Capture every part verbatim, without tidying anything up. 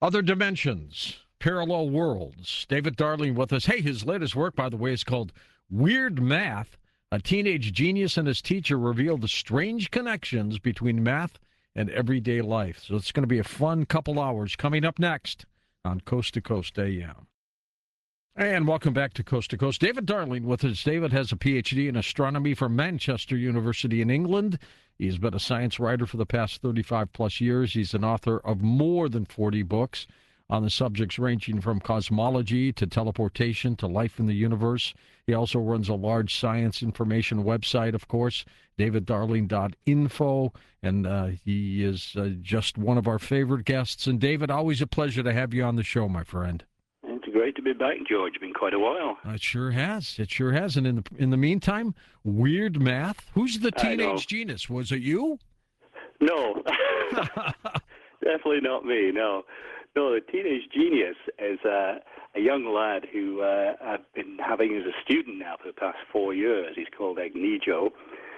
Other Dimensions, Parallel Worlds. David Darling with us. Hey, his latest work, by the way, is called Weird Math. A teenage genius and his teacher reveal the strange connections between math and everyday life. So it's going to be a fun couple hours coming up next on Coast to Coast A M. And welcome back to Coast to Coast. David Darling with us. David has a P H D in astronomy from Manchester University in England. He's been a science writer for the past thirty-five plus years. He's an author of more than forty books on the subjects ranging from cosmology to teleportation to life in the universe. He also runs a large science information website, of course, david darling dot info, and uh, he is uh, just one of our favorite guests. And David, always a pleasure to have you on the show, my friend. It's great to be back, George. It's been quite a while. It sure has. It sure has. And in the in the meantime, Weird Math. Who's the teenage genius? Was it you? No, definitely not me. No, no. The teenage genius is uh, a young lad who uh, I've been having as a student now for the past four years. He's called Agnijo,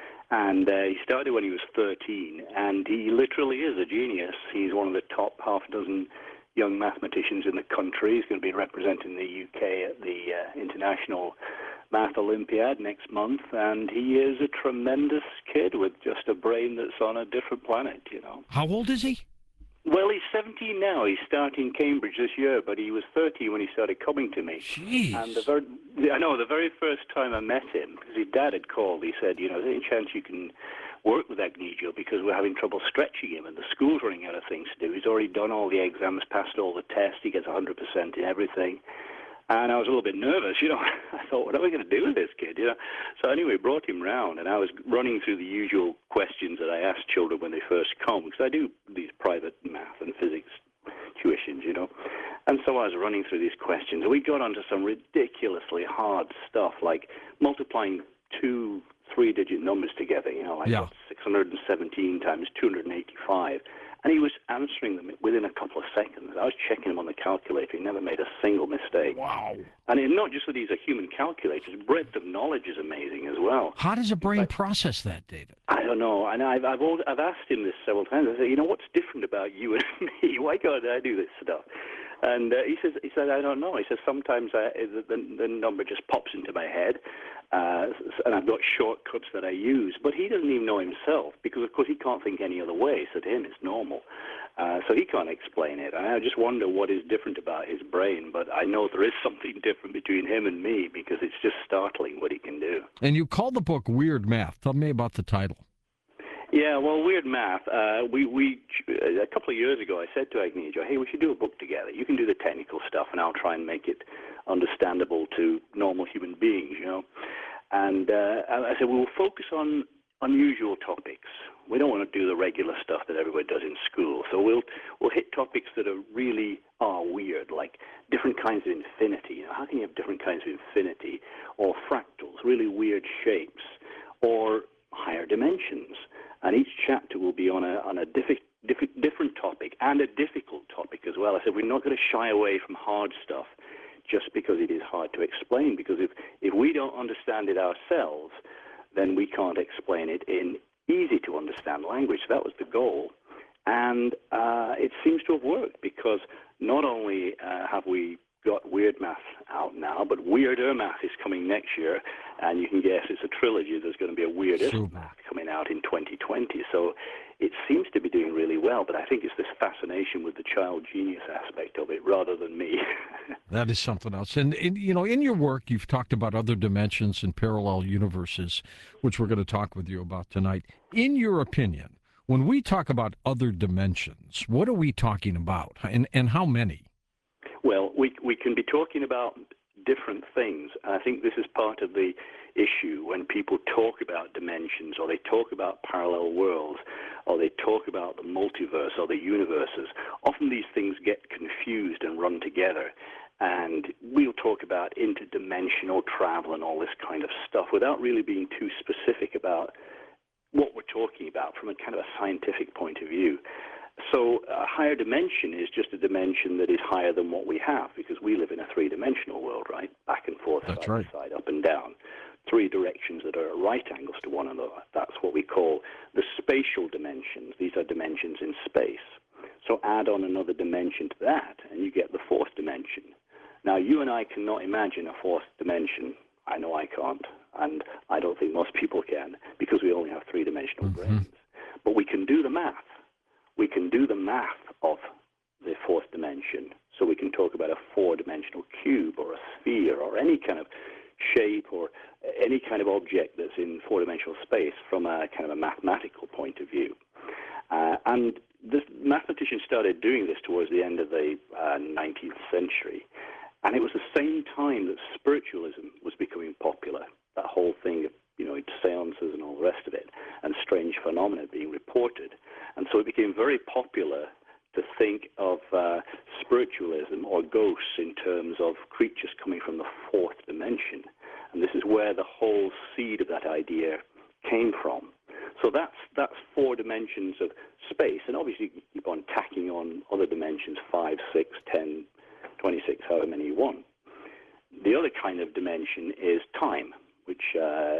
and uh, he started when he was thirteen, and he literally is a genius. He's one of the top half dozen young mathematicians in the country. He's going to be representing the U K at the uh, International Math Olympiad next month, and he is a tremendous kid with just a brain that's on a different planet, you know. How old is he? Well, he's seventeen now. He's starting Cambridge this year, but he was thirteen when he started coming to me. Jeez. And the very, I know, the very first time I met him, because his dad had called, he said, you know, there's any chance you can work with Agnijo because we're having trouble stretching him and the school's running out of things to do. He's already done all the exams, passed all the tests, he gets one hundred percent in everything. And I was a little bit nervous, you know. I thought, what are we going to do with this kid, you know? So anyway, brought him round, and I was running through the usual questions that I ask children when they first come, because I do these private math and physics tuitions, you know. And so I was running through these questions, and we got onto some ridiculously hard stuff, like multiplying two three-digit numbers together, you know, like yeah. six hundred seventeen times two hundred eighty-five. And he was answering them within a couple of seconds. I was checking him on the calculator. He never made a single mistake. Wow. And it's not just that he's a human calculator. His breadth of knowledge is amazing as well. How does a brain But, process that, David? I don't know. And I've, I've, always, I've asked him this several times. I said, you know, what's different about you and me? Why can't I do this stuff? And uh, he says, he said, I don't know. He says, sometimes I, the, the number just pops into my head, uh, and I've got shortcuts that I use. But he doesn't even know himself because, of course, he can't think any other way. So to him, it's normal. Uh, so he can't explain it. And I just wonder what is different about his brain. But I know there is something different between him and me because it's just startling what he can do. And you call the book Weird Math. Tell me about the title. Yeah, well, Weird Math. Uh, we we a couple of years ago, I said to Agnijo, "Hey, we should do a book together. You can do the technical stuff, and I'll try and make it understandable to normal human beings." You know, and uh, I said we'll focus on unusual topics. We don't want to do the regular stuff that everybody does in school. So we'll we'll hit topics that are really are weird, like different kinds of infinity. You know, how can you have different kinds of infinity, or fractals, really weird shapes, or higher dimensions? And each chapter will be on a on a diffi- diffi- different topic and a difficult topic as well. I said we're not going to shy away from hard stuff just because it is hard to explain, because if, if we don't understand it ourselves, then we can't explain it in easy to understand language. So that was the goal. And uh, it seems to have worked, because not only uh, have we got Weird Math out now, but Weirder Math is coming next year, and you can guess it's a trilogy. There's going to be a Weirder Math coming out in twenty twenty. So it seems to be doing really well, but I think it's this fascination with the child genius aspect of it rather than me. That is something else. And, in, you know, in your work, you've talked about other dimensions and parallel universes, which we're going to talk with you about tonight. In your opinion, when we talk about other dimensions, what are we talking about, and, and how many? Well, we we can be talking about different things. And I think this is part of the issue when people talk about dimensions, or they talk about parallel worlds, or they talk about the multiverse or the universes. Often these things get confused and run together. And we'll talk about interdimensional travel and all this kind of stuff without really being too specific about what we're talking about from a kind of a scientific point of view. So a higher dimension is just a dimension that is higher than what we have, because we live in a three-dimensional world, right? Back and forth, That's side right. to side, up and down. Three directions that are at right angles to one another. That's what we call the spatial dimensions. These are dimensions in space. So add on another dimension to that, and you get the fourth dimension. Now, you and I cannot imagine a fourth dimension. I know I can't, and I don't think most people can, because we only have three-dimensional Mm-hmm. brains. But we can do the math. We can do the math of the fourth dimension. So we can talk about a four-dimensional cube or a sphere or any kind of shape or any kind of object that's in four-dimensional space from a kind of a mathematical point of view. Uh, and the mathematicians started doing this towards the end of the uh, nineteenth century. And it was the same time that spiritualism was becoming popular, that whole thing of, you know, seances and all the rest of it, and strange phenomena being reported. And so it became very popular to think of uh, spiritualism or ghosts in terms of creatures coming from the fourth dimension. And this is where the whole seed of that idea came from. So that's that's four dimensions of space, and obviously you keep on tacking on other dimensions, five, six, ten, twenty-six, however many you want. The other kind of dimension is time, which, uh,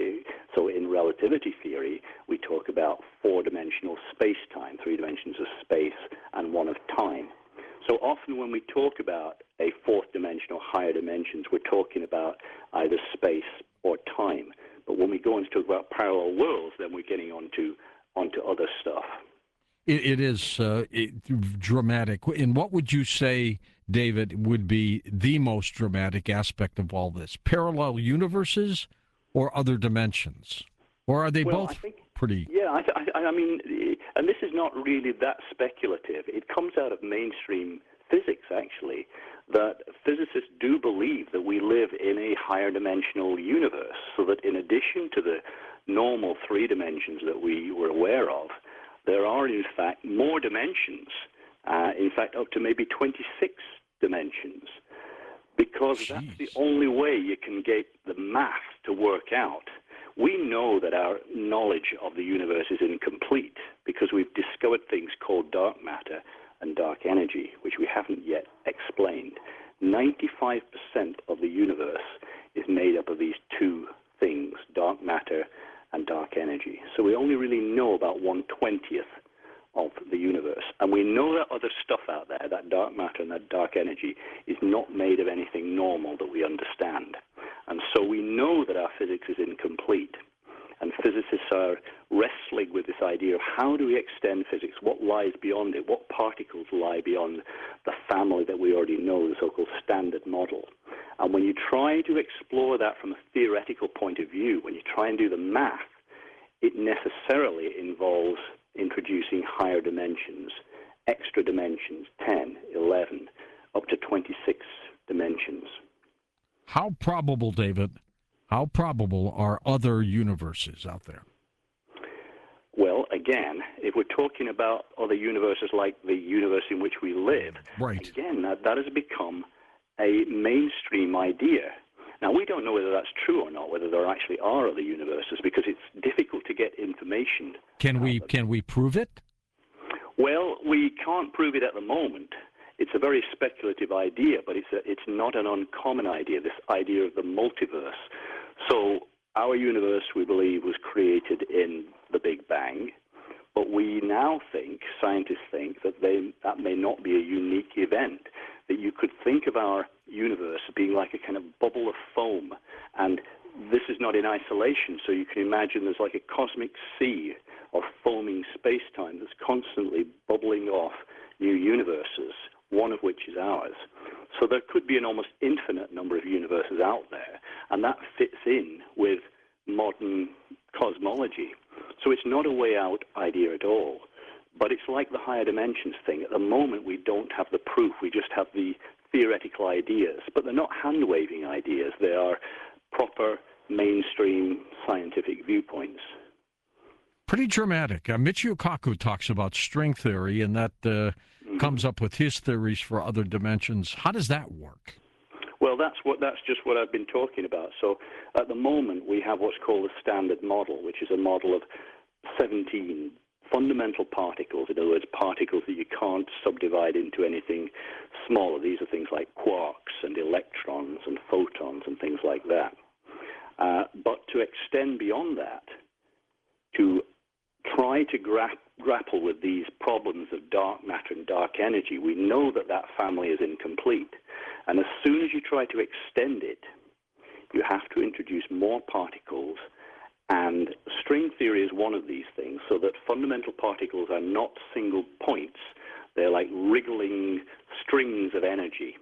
so in relativity theory, we talk about four-dimensional space-time, three dimensions of space and one of time. So often when we talk about a fourth-dimensional, higher dimensions, we're talking about either space or time. But when we go on to talk about parallel worlds, then we're getting onto onto other stuff. It, it is uh, it, dramatic. And what would you say, David, would be the most dramatic aspect of all this? Parallel universes or other dimensions? Or are they well, both I think, pretty... Yeah, I, I, I mean, and this is not really that speculative. It comes out of mainstream physics, actually, that physicists do believe that we live in a higher dimensional universe, so that in addition to the normal three dimensions that we were aware of, there are, in fact, more dimensions, uh, in fact, up to maybe twenty-six dimensions, because Jeez. that's the only way you can get the math to work out. We know that our knowledge of the universe is incomplete because we've discovered things called dark matter and dark energy, which we haven't yet explained. ninety-five percent of the universe is made up of these two things, dark matter and dark energy. So we only really know about one twentieth of the universe. And we know that other stuff out there, that dark matter and that dark energy, is not made of anything normal that we understand. And so we know that our physics is incomplete. And physicists are wrestling with this idea of how do we extend physics, what lies beyond it, what particles lie beyond the family that we already know, the so-called standard model. And when you try to explore that from a theoretical point of view, when you try and do the math, it necessarily involves introducing higher dimensions, extra dimensions, ten, eleven, up to twenty-six dimensions. How probable, David, how probable are other universes out there? Well, again, if we're talking about other universes like the universe in which we live, right. again, that, that has become a mainstream idea. Now, we don't know whether that's true or not, whether there actually are other universes, because it's difficult to get information. Can we can we prove it? Well, we can't prove it at the moment. It's a very speculative idea, but it's a, it's not an uncommon idea, this idea of the multiverse. So our universe, we believe, was created in the Big Bang, but we now think, scientists think, that they, that may not be a unique event, that you could think of our universe being like a kind of bubble of foam, and this is not in isolation, so you can imagine there's like a cosmic sea of foaming space-time that's constantly bubbling off new universes, one of which is ours. So there could be an almost infinite number of universes out there, and that fits in with modern cosmology. So it's not a way out idea at all, but it's like the higher dimensions thing. At the moment, we don't have the proof. We just have the theoretical ideas, but they're not hand-waving ideas. They are proper mainstream scientific viewpoints. Pretty dramatic. Uh, Michio Kaku talks about string theory, and that uh, mm-hmm. comes up with his theories for other dimensions. How does that work? Well, that's what that's just what I've been talking about. So at the moment, we have what's called a standard model, which is a model of seventeen fundamental particles. In other words, particles that you can't subdivide into anything smaller. These are things like quarks and electrons and photons and things like that. Uh, but to extend beyond that, to try to grasp grapple with these problems of dark matter and dark energy, we know that that family is incomplete. And as soon as you try to extend it, you have to introduce more particles. And string theory is one of these things, so that fundamental particles are not single points. They're like wriggling strings of energy.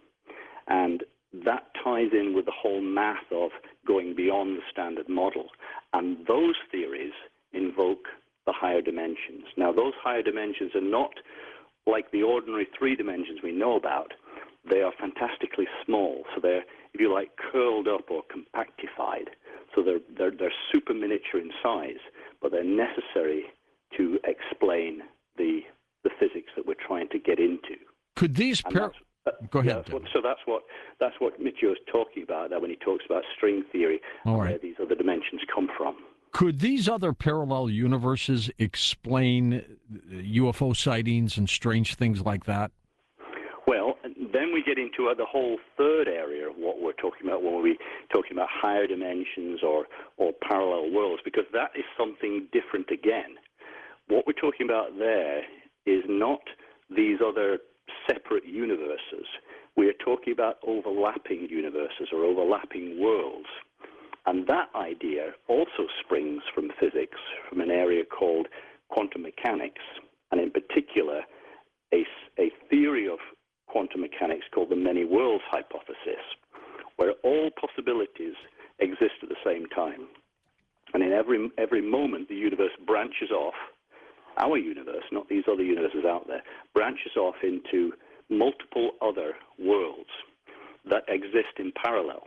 And that ties in with the whole math of going beyond the standard model. And those theories invoke the higher dimensions. Now, those higher dimensions are not like the ordinary three dimensions we know about. They are fantastically small. So they're, if you like, curled up or compactified. So they're, they're, they're super miniature in size, but they're necessary to explain the, the physics that we're trying to get into. Could these... Par- Uh, Go ahead. yeah, that's what, so that's what that's what Michio is talking about there when he talks about string theory and right. where these other dimensions come from. Could these other parallel universes explain U F O sightings and strange things like that? Well, then we get into uh, the whole third area of what we're talking about when we're talking about higher dimensions or, or parallel worlds, because that is something different again. What we're talking about there is not these other separate universes. We are talking about overlapping universes or overlapping worlds. And that idea also springs from physics, from an area called quantum mechanics, and in particular, a, a theory of quantum mechanics called the many worlds hypothesis, where all possibilities exist at the same time. And in every, every moment, the universe branches off. Our universe, not these other universes out there, branches off into multiple other worlds that exist in parallel.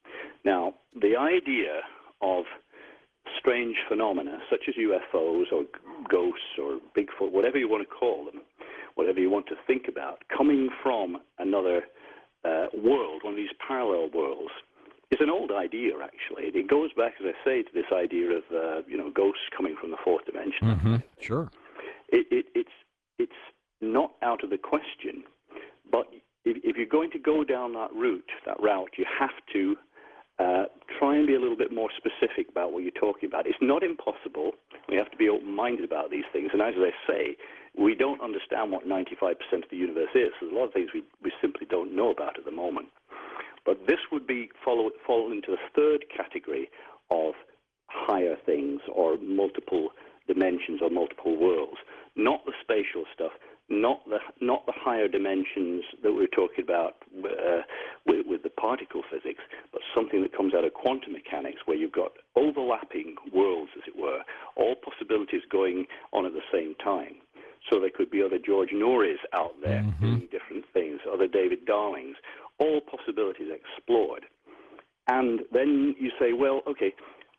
Now, the idea of strange phenomena, such as U F Os or ghosts or Bigfoot, whatever you want to call them, whatever you want to think about, coming from another uh, world, one of these parallel worlds, is an old idea, actually. It goes back, as I say, to this idea of, uh, you know, ghosts coming from the fourth dimension. Mm-hmm. Sure. It, it, it's, it's not out of the question, but if, if you're going to go down that route, that route, you have to uh, try and be a little bit more specific about what you're talking about. It's not impossible. We have to be open-minded about these things. And as I say, we don't understand what ninety-five percent of the universe is. There's a lot of things we, we simply don't know about at the moment. But this would be follow, fall into the third category of higher things or multiple dimensions or multiple worlds. Not the spatial stuff, not the not the higher dimensions that we're talking about uh, with, with the particle physics, but something that comes out of quantum mechanics, where you've got overlapping worlds, as it were, all possibilities going on at the same time. So there could be other George Norries out there mm-hmm. doing different things, other David Darlings, all possibilities explored. And then you say, well, okay,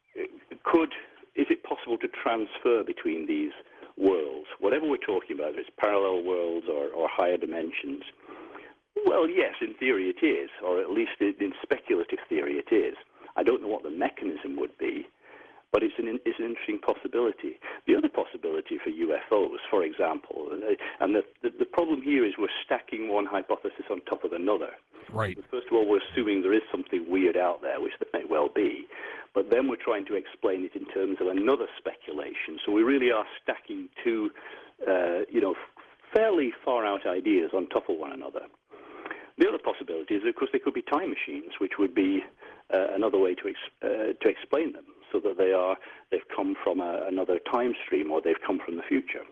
could is it possible to transfer between these worlds, whatever we're talking about, if it's parallel worlds or, or higher dimensions? Well, yes, in theory it is, or at least in speculative theory it is. I don't know what the mechanism would be, but it's an, it's an interesting possibility. The other possibility for U F Os, for example, and the, the, the problem here is we're stacking one hypothesis on top of another. Right. First of all, we're assuming there is something weird out there, which there may well be, but then we're trying to explain it in terms of another speculation. So we really are stacking two, uh, you know, fairly far-out ideas on top of one another. The other possibility is, of course, there could be time machines, which would be uh, another way to ex- uh, to explain them, so that they are they've come from a, another time stream, or they've come from the future.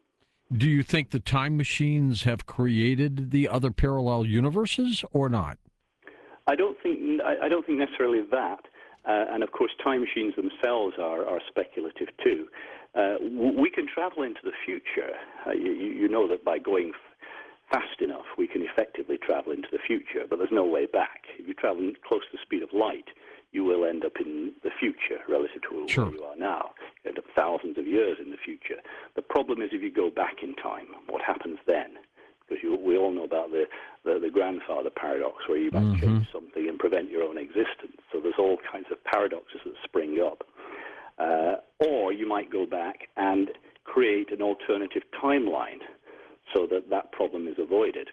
Do you think the time machines have created the other parallel universes, or not? I don't think I, I don't think necessarily that. Uh, and of course, time machines themselves are, are speculative too. Uh, w- we can travel into the future. Uh, you, you know that by going f- fast enough, we can effectively travel into the future, but there's no way back. If you travel close to the speed of light, you will end up in the future relative to sure. where you are now. You end up thousands of years in the future. The problem is if you go back in time, what happens then? Because you, we all know about the, the, the grandfather paradox, where you might mm-hmm. change something and prevent your own existence. So there's all kinds of paradoxes that spring up. Uh, or you might go back and create an alternative timeline so that that problem is avoided.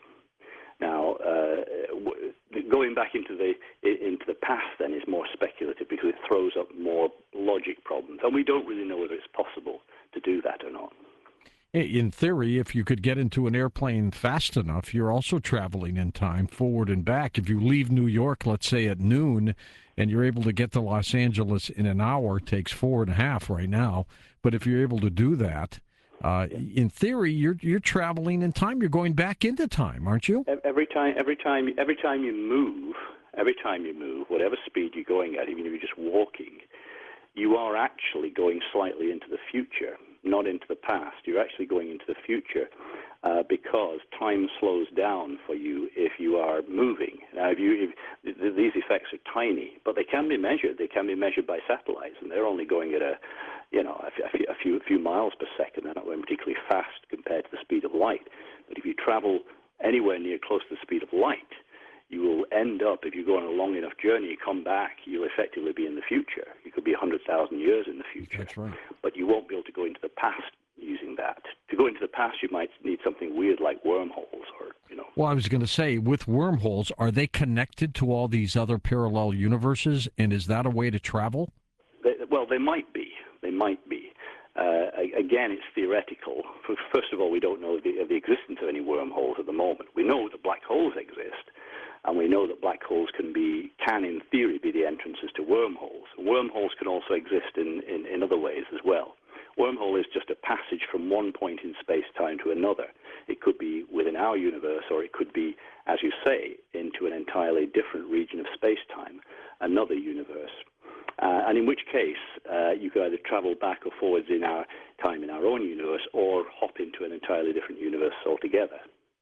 Now, uh, w- going back into the into the past then is more speculative, because it throws up more logic problems, and we don't really know whether it's possible to do that or not. In theory, if you could get into an airplane fast enough, you're also traveling in time, forward and back. If you leave New York, let's say at noon, and you're able to get to Los Angeles in an hour, it takes four and a half right now. But if you're able to do that, uh, in theory, you're you're traveling in time. You're going back into time, aren't you? Every time, every time, every time you move, every time you move, whatever speed you're going at, even if you're just walking, you are actually going slightly into the future, not into the past. You're actually going into the future uh, because time slows down for you if you are moving. Now, if you, if, these effects are tiny, but they can be measured. They can be measured by satellites, and they're only going at a, you know, a few, a few, a few miles per second. They're not going particularly fast compared to the speed of light. But if you travel anywhere near close to the speed of light, you will end up, if you go on a long enough journey, you come back, you'll effectively be in the future. You could be one hundred thousand years in the future. That's right. But you won't be able to go into the past using that. To go into the past, you might need something weird like wormholes or, you know. Well, I was going to say, with wormholes, are they connected to all these other parallel universes, and is that a way to travel? They, well, they might be. They might be. Uh, again, it's theoretical. First of all, we don't know the, the existence of any wormholes at the moment. We know that black holes exist. And we know that black holes can be, can in theory be the entrances to wormholes. Wormholes can also exist in, in, in other ways as well. Wormhole is just a passage from one point in space-time to another. It could be within our universe, or it could be, as you say, into an entirely different region of space-time, another universe. Uh, and in which case, uh, you could either travel back or forwards in our time in our own universe, or hop into an entirely different universe altogether.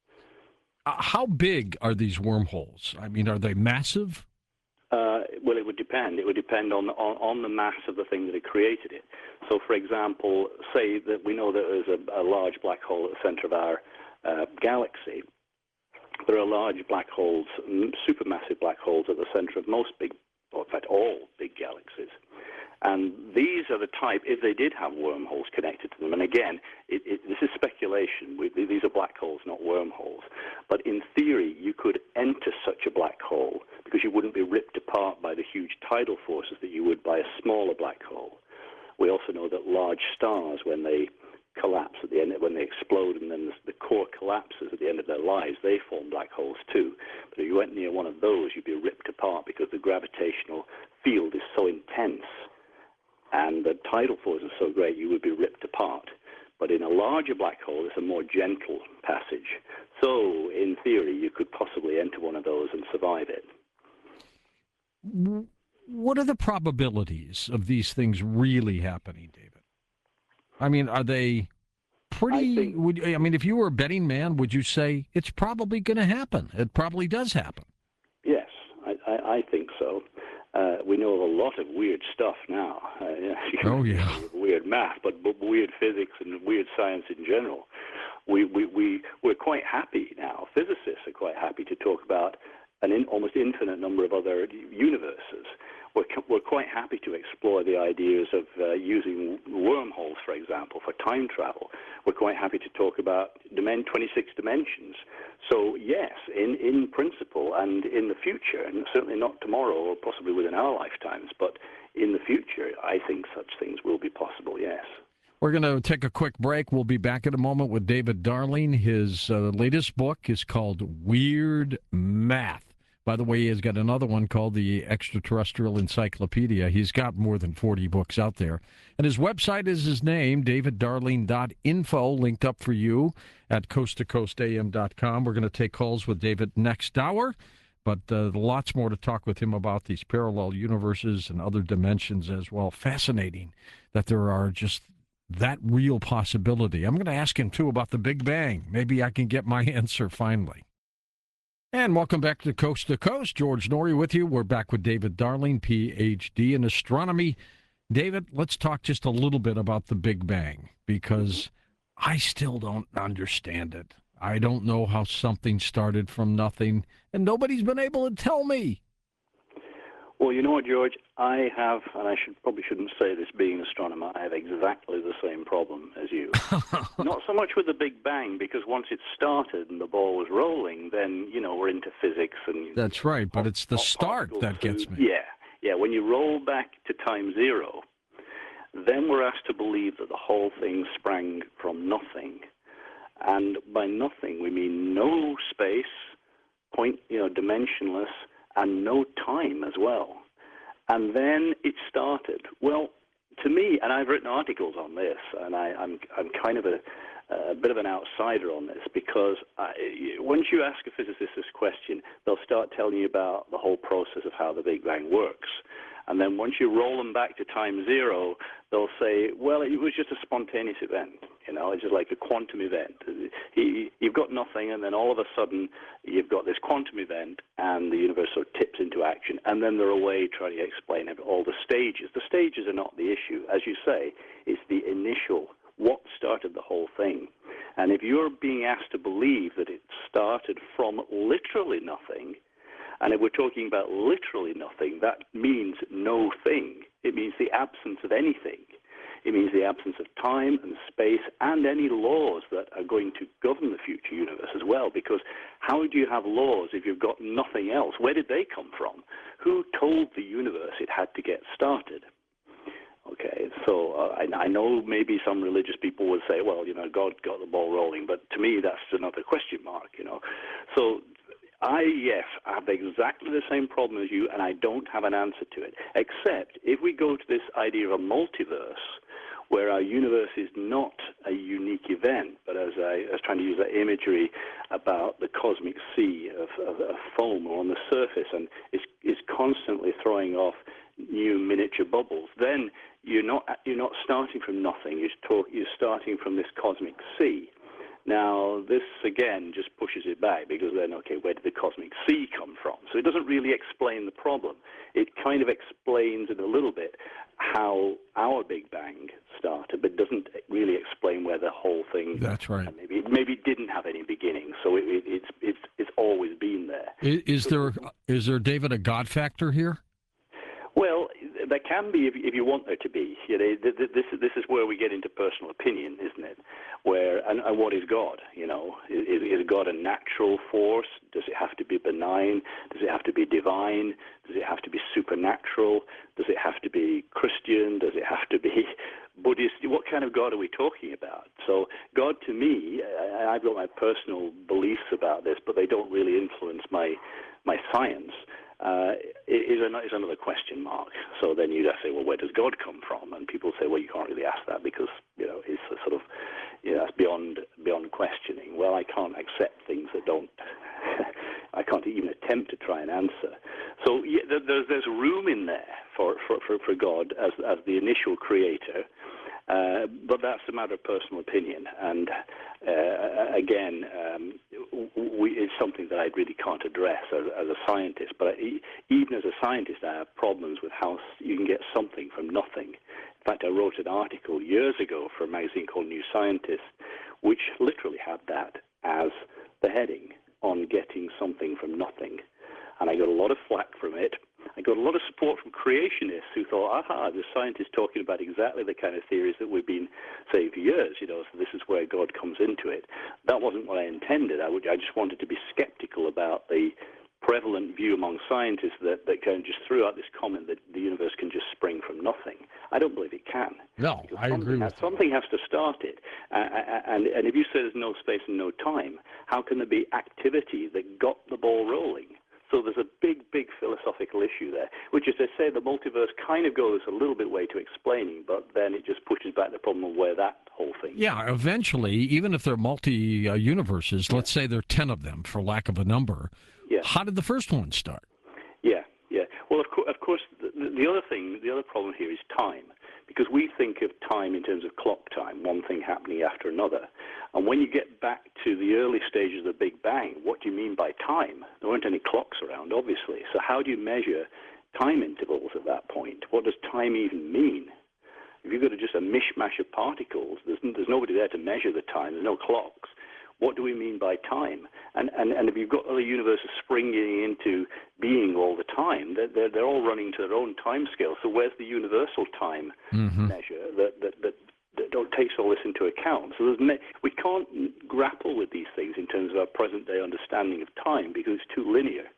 How big are these wormholes? I mean, are they massive? Uh, well, it would depend. It would depend on, on on the mass of the thing that had created it. So, for example, say that we know that there's a, a large black hole at the center of our uh, galaxy. There are large black holes, supermassive black holes at the center of most big, or in fact, all big galaxies. And these are the type, if they did have wormholes connected to them, and again, it, it, this is speculation. We, these are black holes, not wormholes. But in theory, you could enter such a black hole because you wouldn't be ripped apart by the huge tidal forces that you would by a smaller black hole. We also know that large stars, when they collapse at the end, when they explode and then the core collapses at the end of their lives, they form black holes too. But if you went near one of those, you'd be ripped apart because the gravitational field is so intense and the tidal force is so great, you would be ripped apart. But in a larger black hole, it's a more gentle passage. So, in theory, you could possibly enter one of those and survive it. What are the probabilities of these things really happening, David? I mean, are they pretty... I, think, would, I mean, if you were a betting man, would you say it's probably going to happen? It probably does happen. Yes, I, I, I think so. Uh, we know of a lot of weird stuff now. Uh, oh, yeah. Weird math, but, but weird physics and weird science in general. We, we, we, we're quite happy now. Physicists are quite happy to talk about an in, almost infinite number of other universes. We're, we're quite happy to explore the ideas of uh, using wormholes, for example, for time travel. We're quite happy to talk about dimen- twenty-six dimensions. So, yes, in, in principle and in the future, and certainly not tomorrow or possibly within our lifetimes, but in the future, I think such things will be possible, yes. We're going to take a quick break. We'll be back in a moment with David Darling. His uh, latest book is called Weird Math. By the way, he has got another one called the Extraterrestrial Encyclopedia. He's got more than forty books out there. And his website is his name, david darling dot info, linked up for you at coast to coast a m dot com. We're going to take calls with David next hour, but uh, lots more to talk with him about these parallel universes and other dimensions as well. Fascinating that there are just that real possibility. I'm going to ask him, too, about the Big Bang. Maybe I can get my answer finally. And welcome back to Coast to Coast. George Noory with you. We're back with David Darling, P H D in astronomy. David, let's talk just a little bit about the Big Bang, because I still don't understand it. I don't know how something started from nothing, and nobody's been able to tell me. Well, you know what, George? I have, and I should probably shouldn't say this being an astronomer, I have exactly the same problem as you. Not so much with the Big Bang, because once it started and the ball was rolling, then, you know, we're into physics. and That's right, but it's the start that gets me. Yeah, yeah. When you roll back to time zero, then we're asked to believe that the whole thing sprang from nothing. And by nothing, we mean no space, point, you know, dimensionless, and no time as well. And then it started. Well, to me, and I've written articles on this, and I, I'm I'm kind of a, a bit of an outsider on this, because I, once you ask a physicist this question, they'll start telling you about the whole process of how the Big Bang works. And then once you roll them back to time zero, they'll say, well, it was just a spontaneous event. You know, it's just like a quantum event. You've got nothing, and then all of a sudden you've got this quantum event, and the universe sort of tips into action. And then they're away trying to explain all the stages. The stages are not the issue. As you say, it's the initial, what started the whole thing. And if you're being asked to believe that it started from literally nothing, and if we're talking about literally nothing, that means no thing. It means the absence of anything. It means the absence of time and space and any laws that are going to govern the future universe as well. Because how do you have laws if you've got nothing else? Where did they come from? Who told the universe it had to get started? Okay, so uh, I, I know maybe some religious people would say, well, you know, God got the ball rolling, but to me that's another question mark, you know. So I, yes, I have exactly the same problem as you, and I don't have an answer to it, except if we go to this idea of a multiverse, where our universe is not a unique event, but as I, I was trying to use that imagery about the cosmic sea of, of, of foam on the surface, and is is constantly throwing off new miniature bubbles, then you're not you're not starting from nothing. You're talk, you're starting from this cosmic sea. Now, this, again, just pushes it back, because then, okay, where did the cosmic sea come from? So it doesn't really explain the problem. It kind of explains in a little bit how our Big Bang started, but doesn't really explain where the whole thing... That's right. Maybe maybe it didn't have any beginning, so it, it, it's, it's, it's always been there. Is, is there, is there, David, a God factor here? Well, there can be if, if you want there to be. You know, this, this is where we get into personal opinion, isn't it? Where and, and what is God? You know, is, is God a natural force? Does it have to be benign? Does it have to be divine? Does it have to be supernatural? Does it have to be Christian? Does it have to be Buddhist? What kind of God are we talking about? So God, to me, I've got my personal beliefs about this, but they don't really influence my my science. Uh, is, is another question mark. So then you'd say, well, where does God come from? And people say, well, you can't really ask that because, you know, it's a sort of, you know, that's beyond beyond questioning. Well, I can't accept things that don't, I can't even attempt to try and answer. So yeah, there's there's room in there for for, for, for God as as the initial creator. Uh, but that's a matter of personal opinion, and uh, again, um, we, it's something that I really can't address as, as a scientist. But I, even as a scientist, I have problems with how you can get something from nothing. In fact, I wrote an article years ago for a magazine called New Scientist, which literally had that as the heading, on getting something from nothing. And I got a lot of flack from it. I got a lot of support from creationists who thought, aha, the scientist talking about exactly the kind of theories that we've been saying for years, you know, so this is where God comes into it. That wasn't what I intended. I, would, I just wanted to be skeptical about the prevalent view among scientists that, that kind of just threw out this comment that the universe can just spring from nothing. I don't believe it can. No, I agree with has, you. Something has to start it. Uh, and, and if you say there's no space and no time, how can there be activity that got the ball rolling? So there's a big, big philosophical issue there, which is to say the multiverse kind of goes a little bit way to explaining, but then it just pushes back the problem of where that whole thing... Yeah, eventually, even if they're multi-universes, uh, let's say there are ten of them, for lack of a number, yeah. How did the first one start? Yeah, yeah. Well, of, co- of course, the, the other thing, the other problem here is time, because we think of time in terms of clock time, one thing happening after another. And when you get back to the early stages of the Big Bang, what do you mean by time? There weren't any clocks around, obviously. So how do you measure time intervals at that point? What does time even mean? If you've got just a mishmash of particles, there's, there's nobody there to measure the time. There's no clocks. What do we mean by time? And, and, and if you've got other universes springing into being all the time, they're, they're, they're all running to their own time scale. So where's the universal time mm-hmm. measure that, that, that, that don't takes all this into account? So there's, we can't grapple with these things in terms of our present-day understanding of time because it's too linear.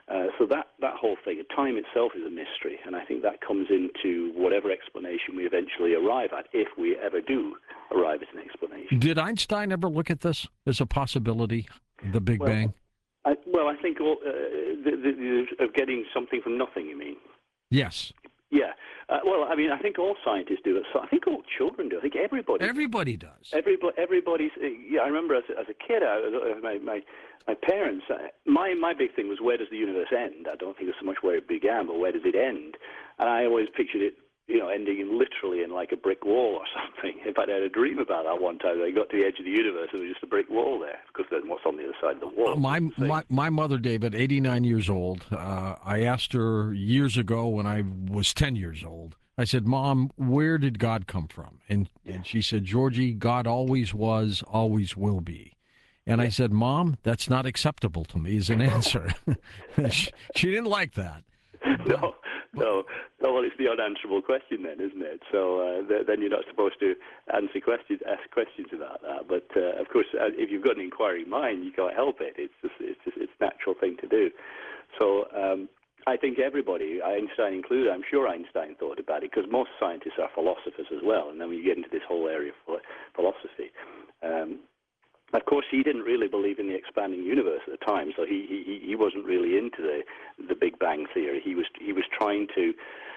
Uh, so that, that whole thing, time itself is a mystery, and I think that comes into whatever explanation we eventually arrive at, if we ever do arrive at an explanation. Did Einstein ever look at this as a possibility, the Big well, Bang? I, well, I think all, uh, the, the, the, of getting something from nothing, you mean? Yes. Yeah. Uh, well, I mean, I think all scientists do it. So I think all children do. I think everybody. Everybody does. Everybody. Everybody's. Uh, yeah. I remember as, as a kid, I, uh, my my my parents. Uh, my my big thing was, where does the universe end? I don't think it's so much where it began, but where does it end? And I always pictured it, you know, ending in literally in like a brick wall or something. In fact, I had a dream about that one time. I got to the edge of the universe and there was just a brick wall there, because then what's on the other side of the wall? Uh, my, my my mother, David, eighty-nine years old. Uh, I asked her years ago when I was ten years old. I said, "Mom, where did God come from?" And and she said, "Georgie, God always was, always will be." And I said, "Mom, that's not acceptable to me as an answer." she, she didn't like that. No, no, no. Well, it's the unanswerable question then, isn't it? So uh, th- then you're not supposed to answer questions, ask questions about that. But uh, of course, uh, if you've got an inquiring mind, you can't help it. It's just, it's just, it's a natural thing to do. So um, I think everybody, Einstein included, I'm sure Einstein thought about it, because most scientists are philosophers as well. And then when you get into this whole area of philosophy. Um, Of course, he didn't really believe in the expanding universe at the time, so he he, he wasn't really into the the Big Bang theory. He was he was trying to,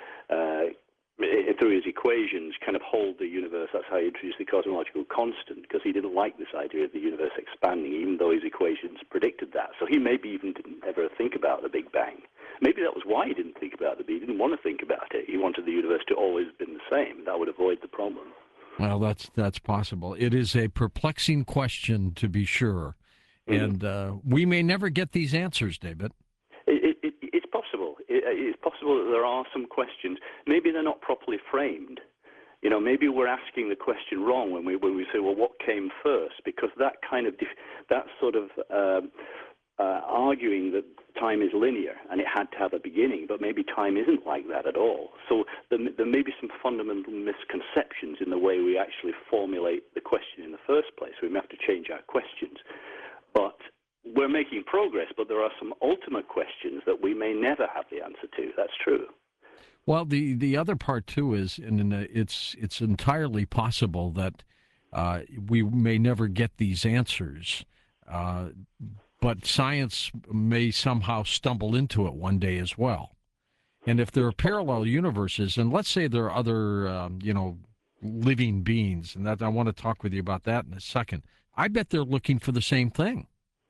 uh, through his equations, kind of hold the universe. That's how he introduced the cosmological constant, because he didn't like this idea of the universe expanding, even though his equations predicted that. So he maybe even didn't ever think about the Big Bang. Maybe that was why he didn't think about it. He didn't want to think about it. He wanted the universe to always have been the same. That would avoid the problem. Well, that's that's possible. It is a perplexing question, to be sure, mm-hmm. and uh, we may never get these answers, David. It, it, it's possible. It, it's possible that there are some questions. Maybe they're not properly framed. You know, maybe we're asking the question wrong when we when we say, well, what came first? Because that kind of that sort of um, uh, arguing that time is linear and it had to have a beginning, but maybe time isn't like that at all. So there, there may be some fundamental misconceptions in the way we actually formulate the question in the first place. We may have to change our questions. But we're making progress, but there are some ultimate questions that we may never have the answer to. That's true. Well, the, the other part, too, is and it's, it's entirely possible that uh, we may never get these answers. Uh, But science may somehow stumble into it one day as well. And if there are parallel universes, and let's say there are other, um, you know, living beings, and that I want to talk with you about that in a second. I bet they're looking for the same thing.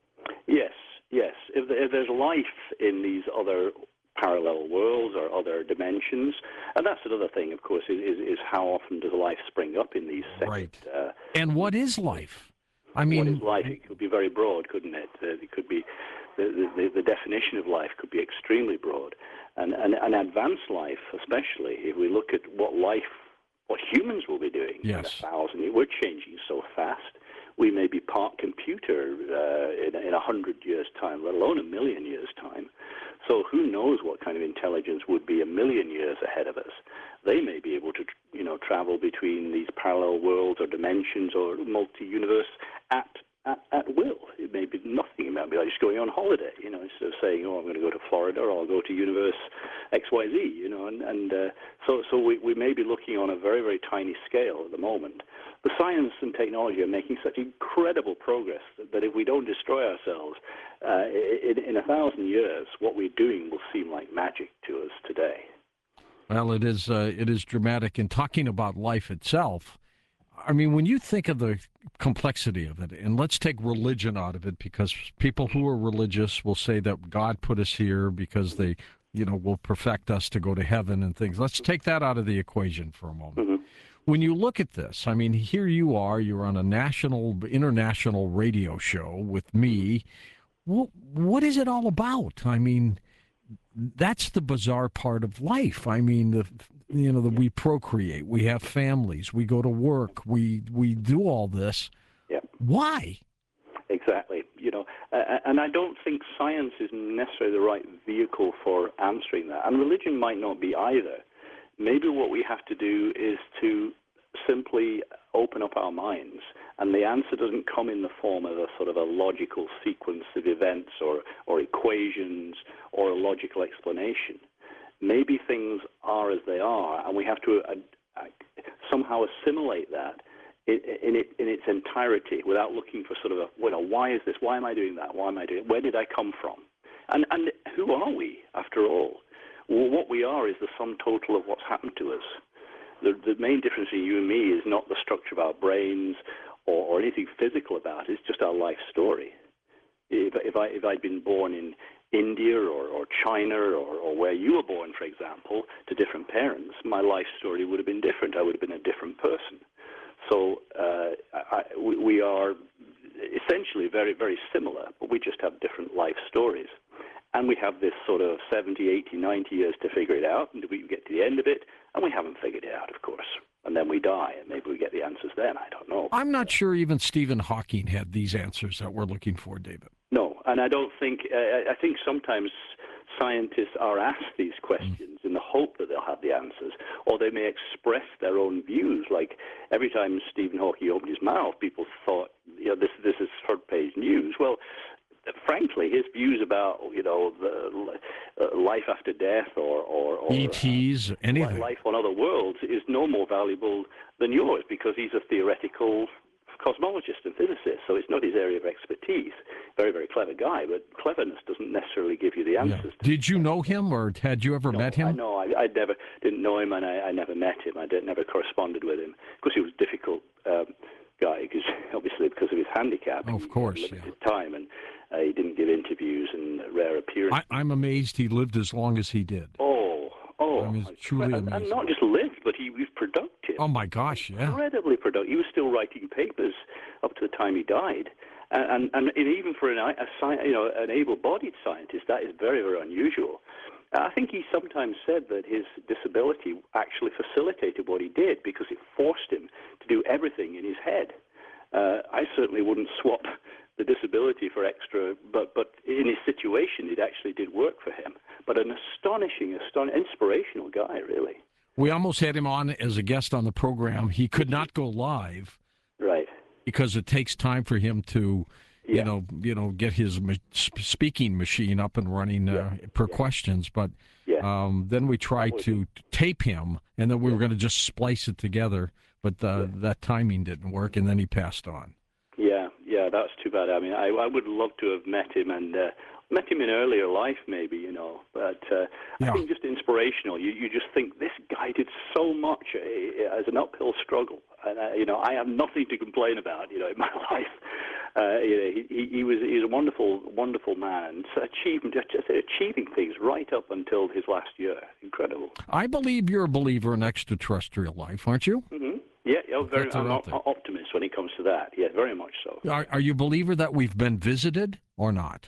Yes, yes. If, if there's life in these other parallel worlds or other dimensions, and that's another thing, of course, is, is how often does life spring up in these separate... Right. Uh, and what is life? I mean, what is life? It could be very broad, couldn't it? Uh, it could be the, the the definition of life could be extremely broad, and, and and advanced life, especially if we look at what life, what humans will be doing yes. in a thousand years. We're changing so fast. We may be part computer uh, in in a hundred years' time, let alone a million years' time. So who knows what kind of intelligence would be a million years ahead of us? They may be able to, you know, travel between these parallel worlds or dimensions or multi-universe at, at at will. It may be nothing. It might be like just going on holiday, you know, instead of saying, oh, I'm going to go to Florida or I'll go to universe X Y Z, you know. And, and uh, so, so we, we may be looking on a very, very tiny scale at the moment. The science and technology are making such incredible progress that, that if we don't destroy ourselves, uh, in, in a thousand years, what we're doing will seem like magic to us today. Well, it is uh, it is dramatic. And talking about life itself, I mean, when you think of the complexity of it, and let's take religion out of it, because people who are religious will say that God put us here because they, you know, will perfect us to go to heaven and things. Let's take that out of the equation for a moment. Mm-hmm. When you look at this, I mean, here you are, you're on a national, international radio show with me. What, what is it all about? I mean, that's the bizarre part of life. I mean, the, you know, that we procreate, we have families, we go to work, we we do all this. Yep. Why? Exactly. You know, uh, and I don't think science is necessarily the right vehicle for answering that. And religion might not be either. Maybe what we have to do is to simply open up our minds, and the answer doesn't come in the form of a sort of a logical sequence of events or, or equations or a logical explanation. Maybe things are as they are, and we have to uh, uh, somehow assimilate that in, in, it, in its entirety without looking for sort of a, you know, why is this? Why am I doing that? Why am I doing it? Where did I come from? And, and who are we, after all? Well, what we are is the sum total of what's happened to us. The, the main difference in you and me is not the structure of our brains or, or anything physical about it. It's just our life story. If, if, I, if I'd been born in India or, or China or, or where you were born, for example, to different parents, my life story would have been different. I would have been a different person. So uh, I, we, we are essentially very, very similar, but we just have different life stories. And we have this sort of seventy, eighty, ninety years to figure it out, and we get to the end of it, and we haven't figured it out, of course. And then we die, and maybe we get the answers then. I don't know. I'm not sure even Stephen Hawking had these answers that we're looking for, David. No, and I don't think, uh, I think sometimes scientists are asked these questions mm. in the hope that they'll have the answers, or they may express their own views. Like every time Stephen Hawking opened his mouth, people thought, you know, this, this is front page news. Well, frankly, his views about, you know, the, uh, life after death or, or, or E Ts, uh, anything, life on other worlds is no more valuable than yours because he's a theoretical cosmologist and physicist, so it's not his area of expertise. Very, very clever guy, but cleverness doesn't necessarily give you the answers. Yeah. Did you know him, or had you ever no, met him? I know. I, I never didn't know him, and I, I never met him. I did, never corresponded with him because he was a difficult um, guy, because obviously because of his handicap. Oh, of course, he had limited yeah. time, and uh, he didn't give interviews and rare appearances. I, I'm amazed he lived as long as he did. Oh, oh, I mean, it's truly and, amazing. and not just lived, but he was productive. Oh my gosh, yeah, incredibly productive. He was still writing papers up to the time he died, and and, and even for an a, you know an able-bodied scientist, that is very, very unusual. I think he sometimes said that his disability actually facilitated what he did because it forced him to do everything in his head. Uh, I certainly wouldn't swap the disability for extra, but, but in his situation, it actually did work for him. But an astonishing, aston- inspirational guy, really. We almost had him on as a guest on the program. He could not go live. Right. Because it takes time for him to... You Yeah. know, you know, get his ma- speaking machine up and running uh, Yeah. per Yeah. questions. But Yeah. um, then we tried would to tape him, and then we Yeah. were going to just splice it together. But uh, Yeah. that timing didn't work, and then he passed on. Yeah, yeah, that's too bad. I mean, I, I would love to have met him and uh, met him in earlier life, maybe, you know. But uh, Yeah. I think just inspirational. You you just think this guy did so much uh, as an uphill struggle, and uh, you know, I have nothing to complain about, you know, in my life. Uh, you know, he, he was he's a wonderful, wonderful man, and so achieving just, just achieving things right up until his last year. Incredible. I believe you're a believer in extraterrestrial life, aren't you? Mm-hmm. Yeah, yeah, very. That's I'm out an there. optimist when it comes to that. Yeah, very much so. Are, are you a believer that we've been visited or not?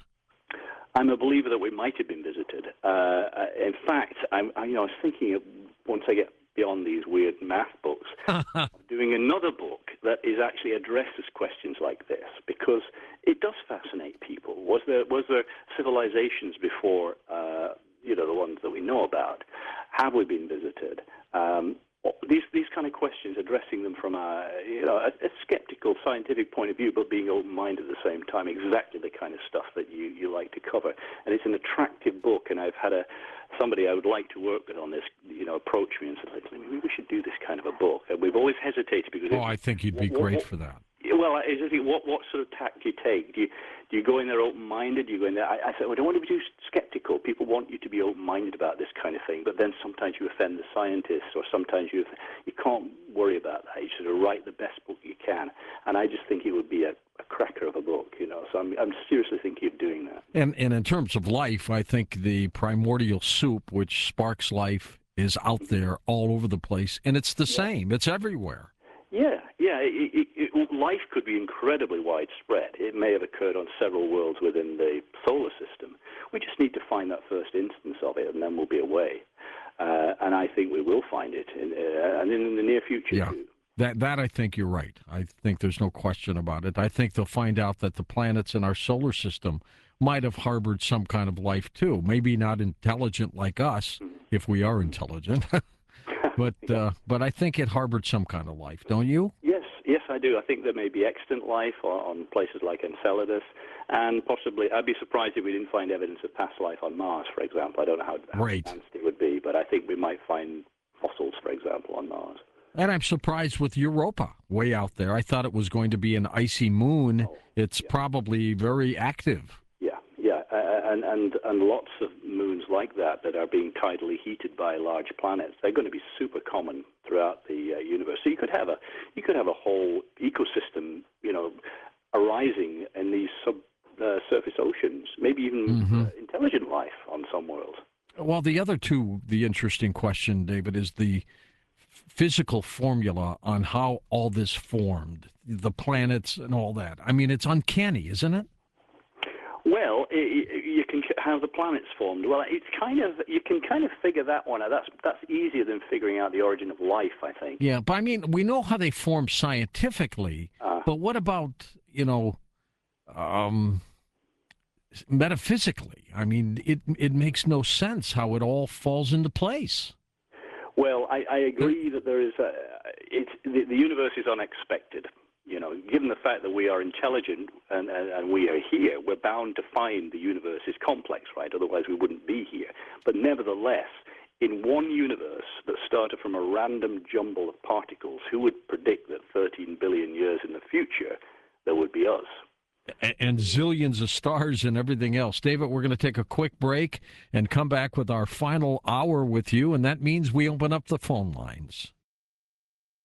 I'm a believer that we might have been visited. Uh, in fact, I'm, I, you know, I was thinking of, once I get beyond these weird math books, doing another book that is actually addresses questions like this, because it does fascinate people. Was there was there civilizations before, uh, you know, the ones that we know about? Have we been visited? Um, These these kind of questions, addressing them from a you know a, a skeptical scientific point of view, but being open-minded at the same time, exactly the kind of stuff that you, you like to cover. And it's an attractive book. And I've had a somebody I would like to work with on this, you know, approach me and said, maybe we should do this kind of a book. And we've always hesitated because Oh, I think you'd be what, great what, for that. Well, I just think, what what sort of tack do you take? Do you do you go in there open-minded? Do you go in there? I, I said, well, I don't want to be too skeptical. People want you to be open-minded about this kind of thing, but then sometimes you offend the scientists, or sometimes you you can't worry about that. You sort of write the best book you can, and I just think it would be a, a cracker of a book, you know. So I'm I'm seriously thinking of doing that. And and in terms of life, I think the primordial soup, which sparks life, is out there all over the place, and it's the Yeah. same. It's everywhere. Yeah, yeah. It, it, it, life could be incredibly widespread. It may have occurred on several worlds within the solar system. We just need to find that first instance of it, and then we'll be away. Uh, and I think we will find it, in, uh, and in the near future Yeah. too. That that I think you're right. I think there's no question about it. I think they'll find out that the planets in our solar system might have harbored some kind of life too. Maybe not intelligent like us, if we are intelligent. But yeah. uh, but I think it harbored some kind of life, don't you? Yes, yes, I do. I think there may be extant life on, on places like Enceladus, and possibly, I'd be surprised if we didn't find evidence of past life on Mars, for example. I don't know how, how Right. advanced it would be, but I think we might find fossils, for example, on Mars. And I'm surprised with Europa way out there. I thought it was going to be an icy moon. Oh, it's yeah. probably very active. Yeah, yeah, uh, and, and, and lots of moons like that that are being tidally heated by large planets. They're going to be super common throughout the uh, universe. So you could have a you could have a whole ecosystem, you know, arising in these sub uh, surface oceans. Maybe even Mm-hmm. uh, intelligent life on some world. Well, the other two, the interesting question, David, is the physical formula on how all this formed, the planets and all that. I mean, it's uncanny, isn't it? Well, it, it, you can how the planets formed. Well, it's kind of you can kind of figure that one out. That's that's easier than figuring out the origin of life, I think. Yeah, but I mean, we know how they form scientifically, Uh, but what about, you know, um, metaphysically? I mean, it it makes no sense how it all falls into place. Well, I, I agree that there is a, it's, the, the universe is unexpected. You know, given the fact that we are intelligent and, and, and we are here, we're bound to find the universe is complex, right? Otherwise we wouldn't be here. But nevertheless, in one universe that started from a random jumble of particles, who would predict that thirteen billion years in the future there would be us? And zillions of stars and everything else. David, we're going to take a quick break and come back with our final hour with you, and that means we open up the phone lines.